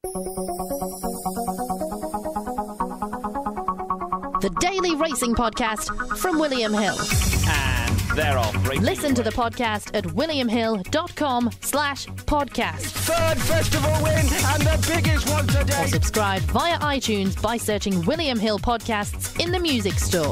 The Daily Racing Podcast from William Hill. And they're off. Listen to the podcast at williamhill.com/podcast. Third festival win and the biggest one today. Or subscribe via iTunes by searching William Hill Podcasts in the music store.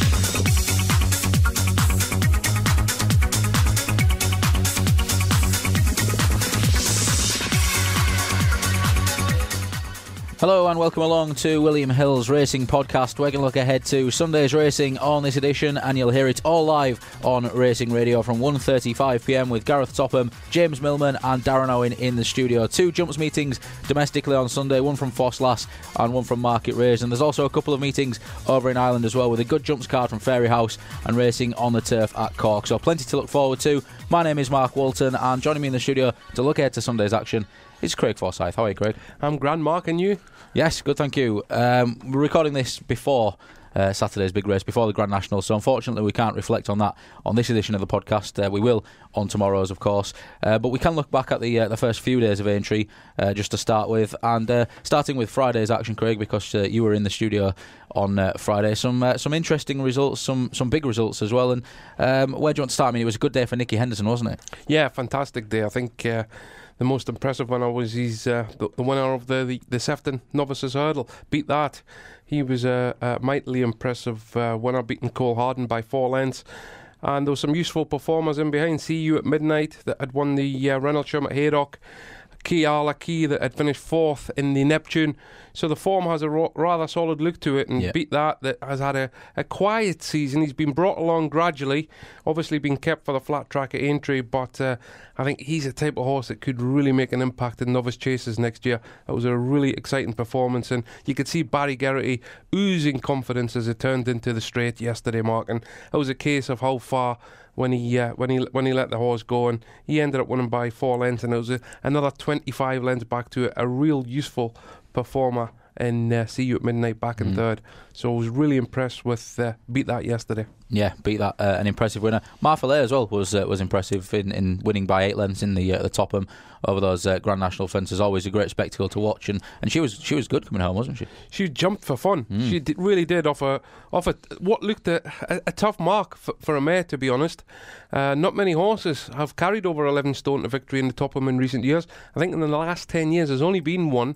Hello and welcome along to William Hill's Racing Podcast. We're going to look ahead to Sunday's racing on this edition, and you'll hear it all live on Racing Radio from 1:35pm with Gareth Topham, James Millman and Darren Owen in the studio. 2 jumps meetings domestically on Sunday, one from Fosslas and one from Market Race, and there's also a couple of meetings over in Ireland as well with a good jumps card from Fairy House and racing on the turf at Cork. So plenty to look forward to. My name is Mark Walton, and joining me in the studio to look ahead to Sunday's action is Craig Forsyth. How are you, Craig? I'm grand, Mark, and you? Yes, good, thank you. We're recording this before Saturday's big race, before the Grand National, so unfortunately we can't reflect on that on this edition of the podcast. We will on tomorrow's, of course, but we can look back at the first few days of Aintree just to start with, and starting with Friday's action, Craig, because you were in the studio on Friday. Some interesting results, some big results as well, and where do you want to start? I mean, it was a good day for Nicky Henderson, wasn't it? Yeah, fantastic day. I think the most impressive one was the winner of the Sefton Novices Hurdle. Beat that. He was a mightily impressive winner, beating Cole Harden by 4 lengths. And there were some useful performers in behind. See You at Midnight that had won the Reynolds Shum at Haydock. Kiala Key that had finished 4th in the Neptune. So the form has a rather solid look to it, and beat that has had a quiet season. He's been brought along gradually, obviously been kept for the flat track at Aintree, but I think he's a type of horse that could really make an impact in novice chases next year. It was a really exciting performance, and you could see Barry Geraghty oozing confidence as it turned into the straight yesterday, Mark, and it was a case of how far when he let the horse go, and he ended up winning by 4 lengths, and it was another 25 lengths back to a real useful performer in See You at Midnight back in third. So I was really impressed with beat that yesterday. Yeah, beat that, an impressive winner. Martha Lay as well was impressive in winning by 8 lengths in the Topham over those Grand National fences. Always a great spectacle to watch, and she was good coming home, wasn't she? She jumped for fun. She really did off what looked a tough mark for a mare, to be honest. Not many horses have carried over 11 stone to victory in the Topham in recent years. I think in the last 10 years there's only been one.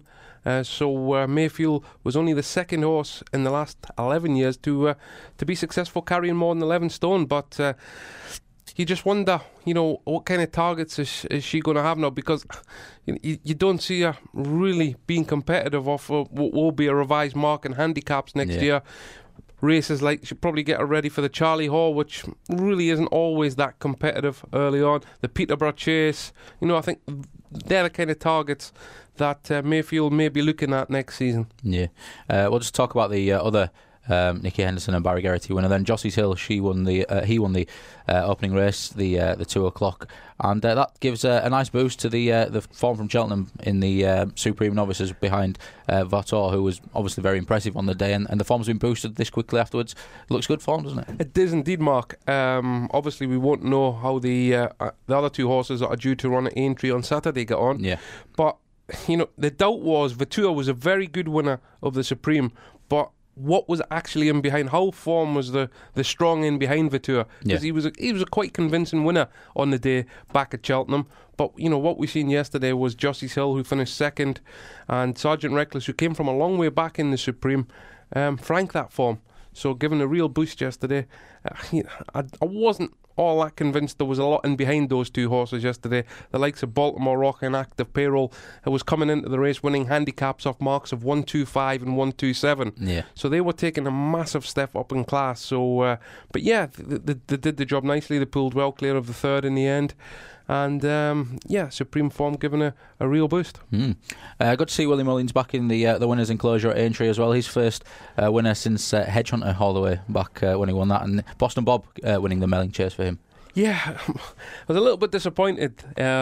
So Mayfield was only the second horse in the last 11 years to be successful carrying more than 11 stone. But you just wonder, what kind of targets is she going to have now? Because you don't see her really being competitive off what will be a revised mark in handicaps next year. Races like, she'll probably get her ready for the Charlie Hall, which really isn't always that competitive early on. The Peterborough Chase, I think they're the kind of targets that Mayfield may be looking at next season. Yeah. We'll just talk about the other Nicky Henderson and Barry Geraghty winner. Then Jossie's Hill, he won the opening race, the 2 o'clock, and that gives a nice boost to the form from Cheltenham in the Supreme Novices behind Vator, who was obviously very impressive on the day, and the form's been boosted this quickly afterwards. It looks good form, doesn't it? It does indeed, Mark. Obviously we won't know how the other 2 horses that are due to run at Aintree on Saturday get on. Yeah. But the doubt was Vator was a very good winner of the Supreme, but what was actually in behind? How form was the strong in behind Vator? Because he was a quite convincing winner on the day back at Cheltenham. But what we seen yesterday was Jossie's Hill, who finished second, and Sergeant Reckless, who came from a long way back in the Supreme, franked that form. So given a real boost yesterday, I wasn't all that convinced there was a lot in behind those 2 horses yesterday. The likes of Baltimore Rock and Active Payroll was coming into the race winning handicaps off marks of 125 and 127. Yeah. So they were taking a massive step up in class. So, but yeah, they did the job nicely. They pulled well clear of the third in the end. And Supreme form given a real boost. Good to see Willie Mullins back in the winners' enclosure at Aintree as well. His first winner since Hedge Hunter all the way back when he won that, and Boston Bob winning the Melling Chase for him. Yeah, I was a little bit disappointed,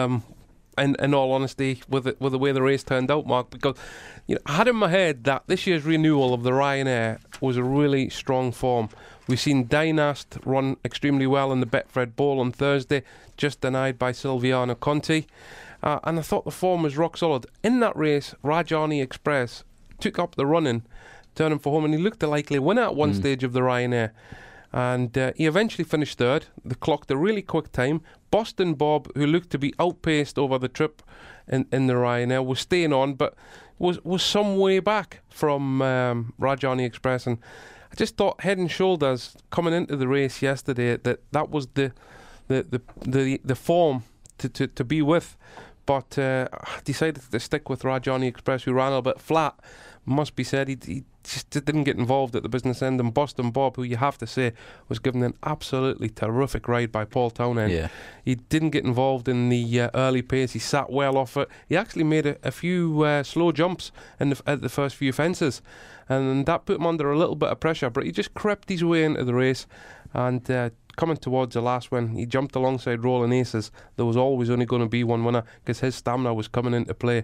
in all honesty, with the way the race turned out, Mark, because I had in my head that this year's renewal of the Ryanair was a really strong form. We've seen Dynast run extremely well in the Betfred Bowl on Thursday, just denied by Silviano Conti. and I thought the form was rock solid. In that race, Rajani Express took up the running, turning for home, and he looked a likely winner at one stage of the Ryanair. And he eventually finished third. They clocked a really quick time. Boston Bob, who looked to be outpaced over the trip in the Ryanair, was staying on, but was some way back from Rajani Express. And I just thought, head and shoulders, coming into the race yesterday, that was the form to be with. But I decided to stick with Rajani Express, who ran a little bit flat. Must be said, he just didn't get involved at the business end. And Boston Bob, who you have to say was given an absolutely terrific ride by Paul Townend. Yeah. He didn't get involved in the early pace. He sat well off it. He actually made a few slow jumps at the first few fences, and that put him under a little bit of pressure. But he just crept his way into the race, and coming towards the last one, he jumped alongside Rolling Aces. There was always only going to be one winner because his stamina was coming into play.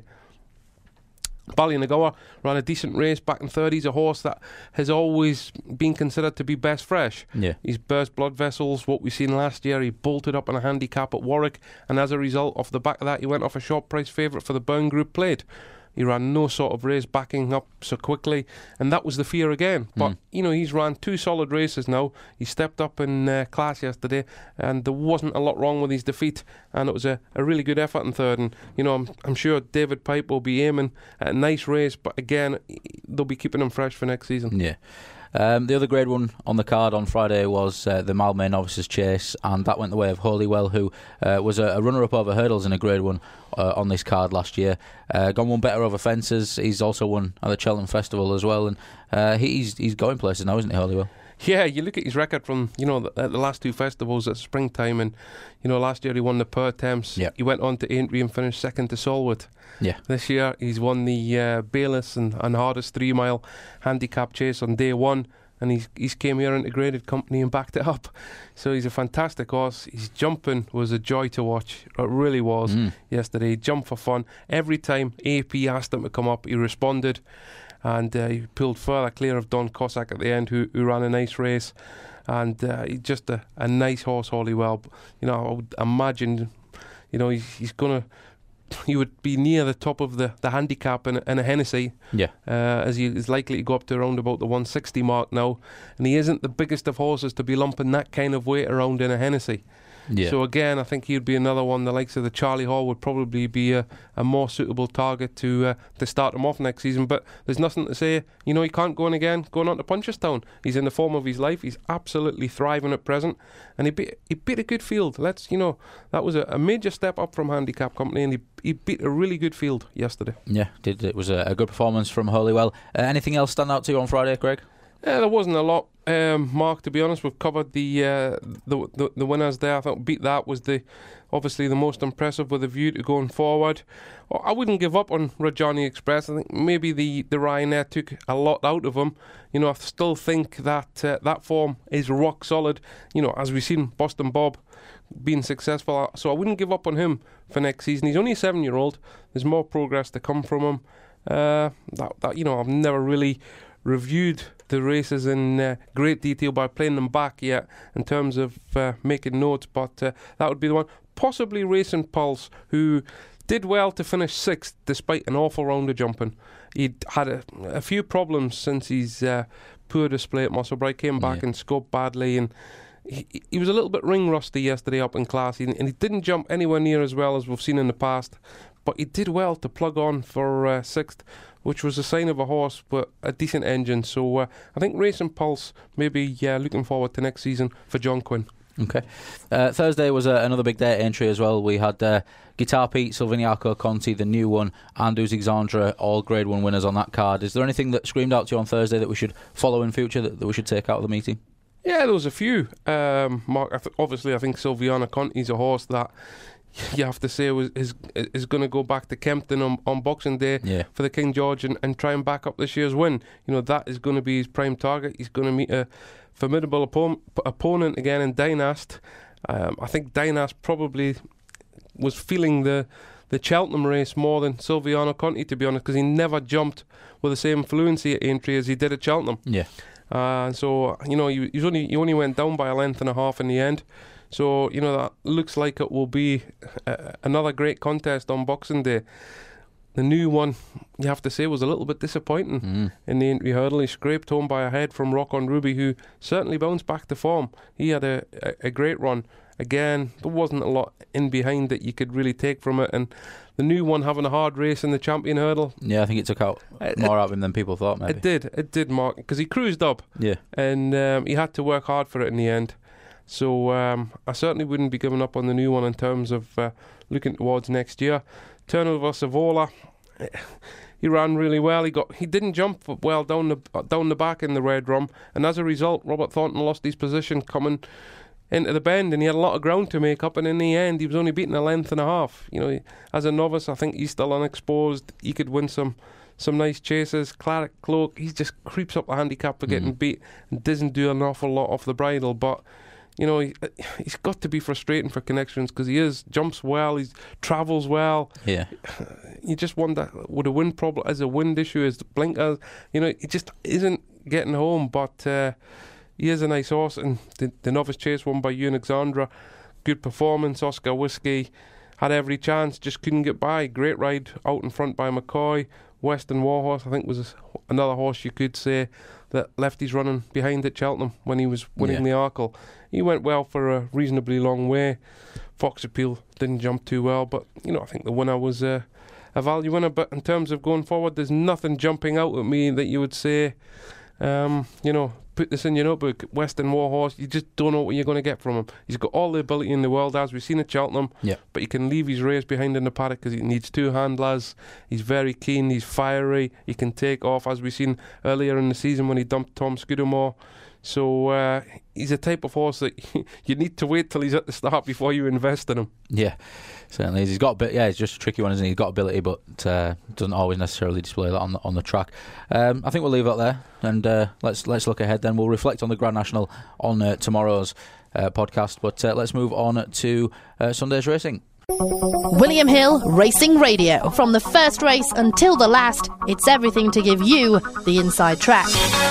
Ballynagora ran a decent race back in third. He's a horse that has always been considered to be best fresh. Yeah. He's burst blood vessels, what we've seen last year. He bolted up in a handicap at Warwick, and as a result, off the back of that, he went off a short price favourite for the Burn Group Plate. He ran no sort of race backing up so quickly, and that was the fear again. But, he's ran 2 solid races now. He stepped up in class yesterday, and there wasn't a lot wrong with his defeat, and it was a really good effort in third. And, I'm sure David Pipe will be aiming at a nice race, but again, they'll be keeping him fresh for next season. Yeah. The other Grade 1 on the card on Friday was the Malmay Novices Chase, and that went the way of Holywell, who was a runner-up over hurdles in a Grade 1 on this card last year. Gone one better over fences. He's also won at the Cheltenham Festival as well, and he's going places now, isn't he, Holywell? Yeah, you look at his record from the last 2 festivals at springtime, and last year he won the Per Thames. Yep. He went on to Aintree and finished second to Solwood. Yeah. This year he's won the Bayliss and hardest 3 mile handicap chase on day 1, and he's came here into graded company and backed it up. So he's a fantastic horse. His jumping was a joy to watch. It really was yesterday. He jumped for fun. Every time AP asked him to come up, he responded. And he pulled further clear of Don Cossack at the end, who ran a nice race. And he's just a nice horse, Holywell. I would imagine, he's going to... He would be near the top of the handicap in a Hennessy. Yeah. As he is likely to go up to around about the 160 mark now. And he isn't the biggest of horses to be lumping that kind of weight around in a Hennessy. Yeah. So again, I think he'd be another one. The likes of the Charlie Hall would probably be a more suitable target to start him off next season. But there's nothing to say. He can't go in again, going on to Punchestown. He's in the form of his life. He's absolutely thriving at present, and he beat a good field. That was a major step up from handicap company, and he beat a really good field yesterday. Yeah, it was a good performance from Holywell. Anything else stand out to you on Friday, Craig? There wasn't a lot, Mark. To be honest, we've covered the winners there. I thought Beat That was obviously the most impressive with a view to going forward. I wouldn't give up on Rajani Express. I think maybe the Ryanair took a lot out of him. I still think that that form is rock solid. As we've seen Boston Bob being successful, so I wouldn't give up on him for next season. He's only a 7-year-old. There's more progress to come from him. I've never really reviewed the races in great detail by playing them back yet in terms of making notes, but that would be the one. Possibly Racing Pulse, who did well to finish 6th despite an awful round of jumping. He'd had a few problems since his poor display at Musselburgh. Came back and scoped badly, and he was a little bit ring rusty yesterday up in class, and he didn't jump anywhere near as well as we've seen in the past, but he did well to plug on for 6th, which was a sign of a horse with a decent engine. So I think Racing Pulse maybe looking forward to next season for John Quinn. Okay. Thursday was another big day at Aintree as well. We had Guitar Pete, Silviniaco Conti, the new one, and Uzixandra, all Grade 1 winners on that card. Is there anything that screamed out to you on Thursday that we should follow in future, that we should take out of the meeting? Yeah, there was a few. Mark, obviously I think Silviana Conti's a horse that you have to say is going to go back to Kempton on Boxing Day for the King George and try and back up this year's win. That is going to be his prime target. He's going to meet a formidable opponent again in Dynast. I think Dynast probably was feeling the Cheltenham race more than Silviano Conti, to be honest, because he never jumped with the same fluency at Aintree as he did at Cheltenham. Yeah. So he only went down by a length and a half in the end. So, that looks like it will be another great contest on Boxing Day. The new one, you have to say, was a little bit disappointing in the entry hurdle. He scraped home by a head from Rock on Ruby, who certainly bounced back to form. He had a great run. Again, there wasn't a lot in behind that you could really take from it. And the new one having a hard race in the champion hurdle. Yeah, I think it took out more out of him than people thought, maybe. It did, Mark, because he cruised up. Yeah. And he had to work hard for it in the end. So I certainly wouldn't be giving up on the new one in terms of looking towards next year. Turnover Savola, he ran really well. He didn't jump well down the back in the red rum, and as a result, Robert Thornton lost his position coming into the bend, and he had a lot of ground to make up. And in the end, he was only beaten a length and a half. As a novice, I think he's still unexposed. He could win some nice chases. Claret Cloak, he just creeps up the handicap for getting beat and doesn't do an awful lot off the bridle, but. He's got to be frustrating for Connections because he jumps well, he travels well. Yeah. You just wonder, would a wind problem, as a wind issue, as the blinkers, he just isn't getting home, but he is a nice horse. And the novice chase won by Ewan Alexandra, good performance. Oscar Whiskey had every chance, just couldn't get by. Great ride out in front by McCoy. Western Warhorse, I think, was another horse you could say that Lefty's running behind at Cheltenham when he was winning the Arkle. He went well for a reasonably long way. Fox Appeal didn't jump too well, but I think the winner was a value winner. But in terms of going forward, there's nothing jumping out at me that you would say, put this in your notebook. Western Warhorse, you just don't know what you're going to get from him. He's got all the ability in the world, as we've seen at Cheltenham, but he can leave his race behind in the paddock because he needs two handlers. He's very keen, he's fiery, he can take off, as we've seen earlier in the season when he dumped Tom Scudamore. So he's a type of horse that you need to wait till he's at the start before you invest in him. Yeah, certainly is. He's got a bit. Yeah, it's just a tricky one, isn't he? He's got ability, but doesn't always necessarily display that on the track. I think we'll leave it there, and let's look ahead. Then we'll reflect on the Grand National on tomorrow's podcast. But let's move on to Sunday's racing. William Hill Racing Radio. From the first race until the last, it's everything to give you the inside track.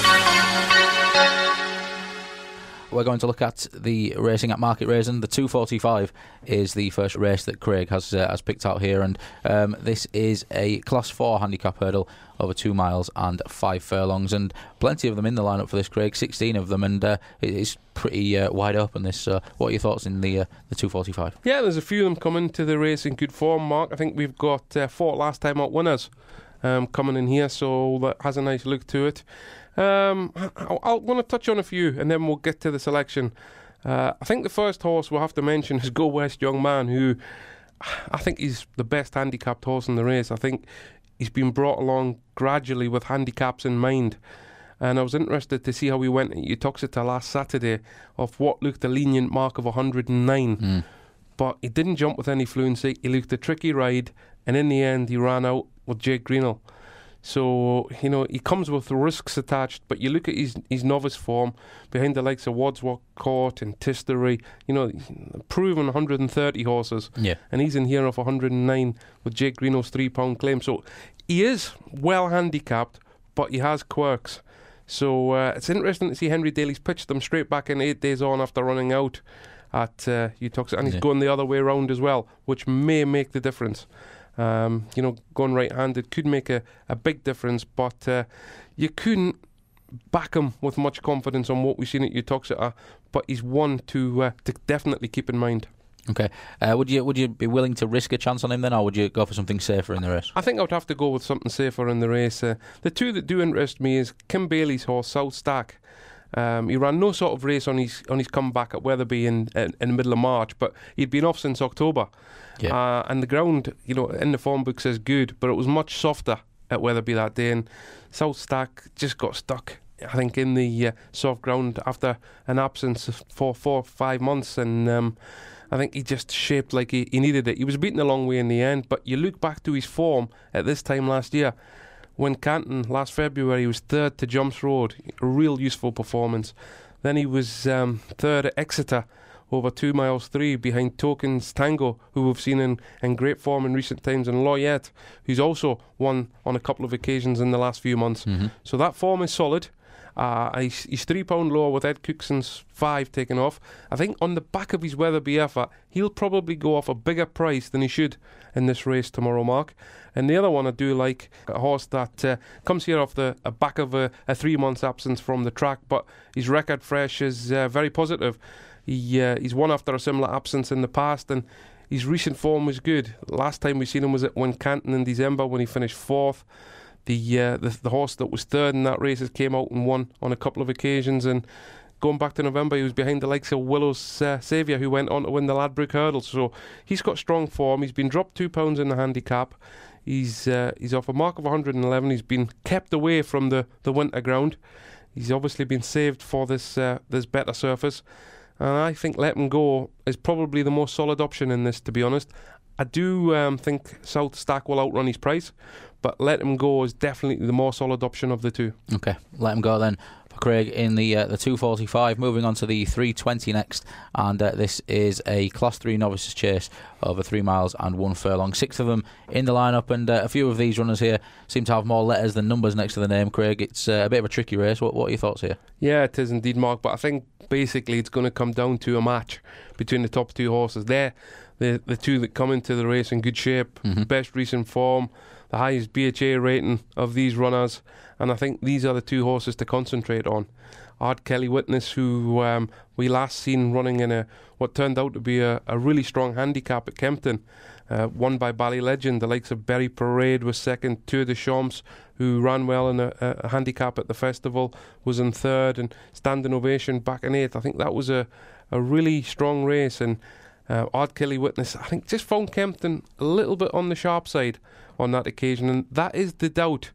We're going to look at the racing at Market Rasen. The 2:45 is the first race that Craig has picked out here, and this is a Class 4 handicap hurdle over 2 miles and 5 furlongs, and plenty of them in the lineup for this, Craig. 16 of them, and it's pretty wide open. This. What are your thoughts in the 2:45? Yeah, there's a few of them coming to the race in good form, Mark. I think we've got 4 last time out winners coming in here, so that has a nice look to it. I'll want to touch on a few and then we'll get to the selection. I think the first horse we'll have to mention is Go West Young Man, who I think is the best handicapped horse in the race. I think he's been brought along gradually with handicaps in mind, and I was interested to see how he went at Uttoxeter last Saturday of what looked a lenient mark of 109. But he didn't jump with any fluency. He looked a tricky ride, and in the end he ran out with Jake Greenall. So, he comes with risks attached, but you look at his novice form behind the likes of Wadsworth Court and Tistery, proven 130 horses. Yeah. And he's in here off 109 with Jake Greenall's £3 claim. So he is well handicapped, but he has quirks. So it's interesting to see Henry Daly's pitched them straight back in 8 days on after running out at Uttoxeter. And he's going the other way around as well, which may make the difference. Going right-handed could make a big difference, but you couldn't back him with much confidence on what we've seen at Uttoxeter, but he's one to definitely keep in mind. Okay. Would you be willing to risk a chance on him then, or would you go for something safer in the race? I think I would have to go with something safer in the race. The two that do interest me is Kim Bailey's horse, South Stack. He ran no sort of race on his comeback at Wetherby in the middle of March, but he'd been off since October. Yeah. And the ground, in the form book says good, but it was much softer at Wetherby that day, and South Stack just got stuck, I think, in the soft ground after an absence for 4 or 5 months, and I think he just shaped like he needed it. He was beaten a long way in the end, but you look back to his form at this time last year, when Canton, last February, he was third to Jumps Road, a real useful performance. Then he was third at Exeter, over 2 miles 3 behind Tokens Tango, who we've seen in great form in recent times, and Loyette, who's also won on a couple of occasions in the last few months. Mm-hmm. So that form is solid. He's £3 lower with Ed Cookson's 5 taken off. I think on the back of his Weatherby effort, he'll probably go off a bigger price than he should in this race tomorrow, Mark. And the other one I do like, a horse that comes here off the back of a 3 months absence from the track, but his record fresh is very positive. He's won after a similar absence in the past, and his recent form was good. Last time we seen him was at Wincanton in December when he finished 4th. The horse that was 3rd in that race came out and won on a couple of occasions, and going back to November he was behind the likes of Willow's Saviour, who went on to win the Ladbroke Hurdle. So he's got strong form. He's been dropped £2 in the handicap. He's off a mark of 111. He's been kept away from the winter ground. He's obviously been saved for this better surface, and I think Let Him Go is probably the most solid option in this, to be honest. I do think South Stack will outrun his price, but Let Him Go is definitely the more solid option of the two. Okay, Let Him Go then for Craig in the 245. Moving on to the 320 next, and this is a Class 3 novices chase over 3 miles and 1 furlong. 6 of them in the lineup, and a few of these runners here seem to have more letters than numbers next to the name. Craig, it's a bit of a tricky race. What are your thoughts here? Yeah, it is indeed, Mark, but I think basically it's going to come down to a match between the top 2 horses. They're the 2 that come into the race in good shape, best recent form, the highest BHA rating of these runners, and I think these are the 2 horses to concentrate on. Art Kelly Witness, who we last seen running in what turned out to be a really strong handicap at Kempton, won by Bally Legend. The likes of Berry Parade was second, Tour de Champs, who ran well in a handicap at the festival, was in 3rd, and Standing Ovation back in 8th. I think that was a really strong race, and Art Kelly Witness, I think, just found Kempton a little bit on the sharp side on that occasion, and that is the doubt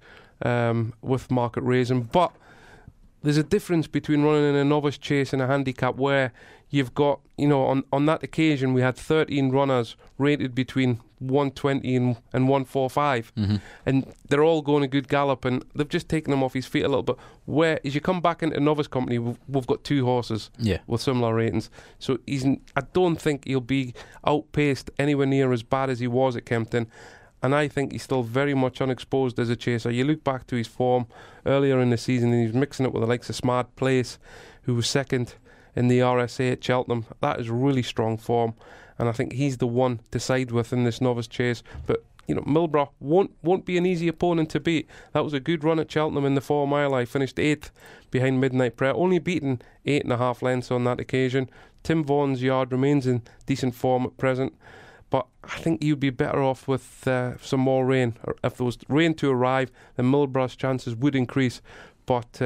with Market Raisin. But there's a difference between running in a novice chase and a handicap, where you've got, on that occasion we had 13 runners rated between 120 and 145, and they're all going a good gallop, and they've just taken him off his feet a little bit. Where as you come back into novice company, we've got 2 horses with similar ratings, so I don't think he'll be outpaced anywhere near as bad as he was at Kempton. And I think he's still very much unexposed as a chaser. You look back to his form earlier in the season, and he's mixing it with the likes of Smart Place, who was second in the RSA at Cheltenham. That is really strong form, and I think he's the one to side with in this novice chase. But Milborough won't be an easy opponent to beat. That was a good run at Cheltenham in the 4 mile. I finished 8th behind Midnight Prayer, only beaten 8.5 lengths on that occasion. Tim Vaughan's yard remains in decent form at present, but I think you'd be better off with some more rain. If there was rain to arrive, then Milborough's chances would increase. But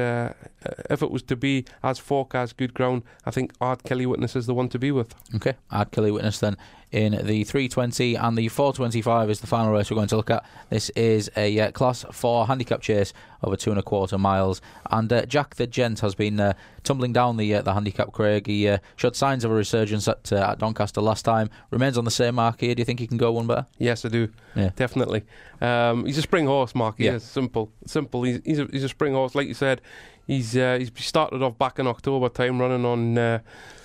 if it was to be as forecast good ground, I think Art Kelly Witness is the one to be with. Okay, Art Kelly Witness then in the 320, and the 425 is the final race we're going to look at. This is a Class 4 handicap chase over 2.25 miles, and Jack the Gent has been tumbling down the handicap, Craig. He showed signs of a resurgence at Doncaster last time. Remains on the same mark here. Do you think he can go one better? Yes, I do. Yeah. Definitely. He's a spring horse, Mark. He is simple. He's a spring horse, like you said. He's started off back in October time running on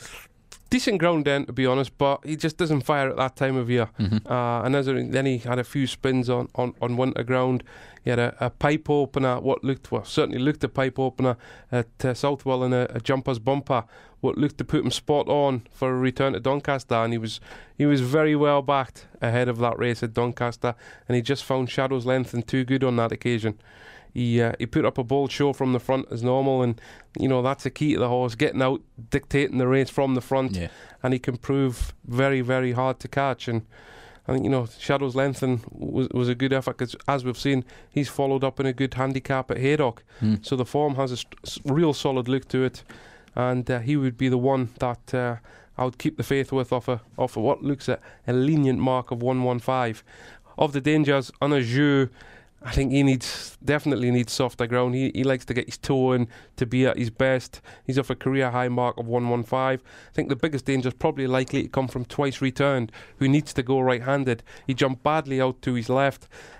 decent ground then, to be honest, but he just doesn't fire at that time of year. And then he had a few spins on winter ground. He had a pipe opener, certainly looked a pipe opener at Southwell in a jumper's bumper, what looked to put him spot on for a return to Doncaster, and he was very well backed ahead of that race at Doncaster, and he just found Shadow's Length and too good on that occasion. He put up a bold show from the front as normal, and that's the key to the horse, getting out, dictating the race from the front, and he can prove very, very hard to catch. And I think Shadow's Length was a good effort, because as we've seen, he's followed up in a good handicap at Haydock, so the form has a real solid look to it, and he would be the one that I would keep the faith with off of what looks at a lenient mark of 115. Of the dangers, on a jeu, I think he definitely needs softer ground. He likes to get his toe in to be at his best. He's off a career high mark of 115. I think the biggest danger is probably likely to come from Twice Returned, who needs to go right-handed. He jumped badly out to his left,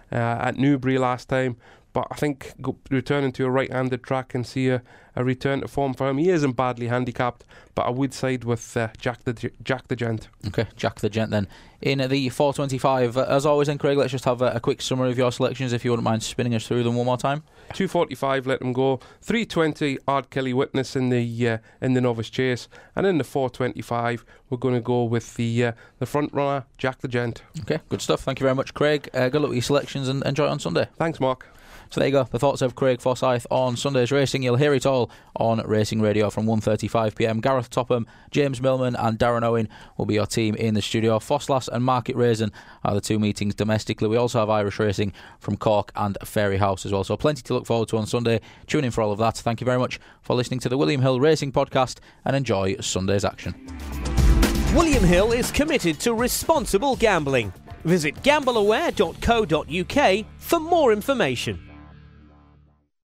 at Newbury last time. But I think returning to a right-handed track and see a return to form for him. He isn't badly handicapped, but I would side with Jack the Gent. Okay, Jack the Gent then. In the 425, as always then, Craig, let's just have a quick summary of your selections, if you wouldn't mind spinning us through them one more time. 245, let him go. 320, Ard Kelly Witness in the Novice Chase. And in the 425, we're going to go with the front runner, Jack the Gent. Okay, good stuff. Thank you very much, Craig. Good luck with your selections and enjoy it on Sunday. Thanks, Mark. So there you go, the thoughts of Craig Forsyth on Sunday's racing. You'll hear it all on Racing Radio from 1:35pm. Gareth Topham, James Millman and Darren Owen will be your team in the studio. Fosslas and Market Raisin are the two meetings domestically. We also have Irish racing from Cork and Fairyhouse as well. So plenty to look forward to on Sunday. Tune in for all of that. Thank you very much for listening to the William Hill Racing Podcast and enjoy Sunday's action. William Hill is committed to responsible gambling. Visit gambleaware.co.uk for more information.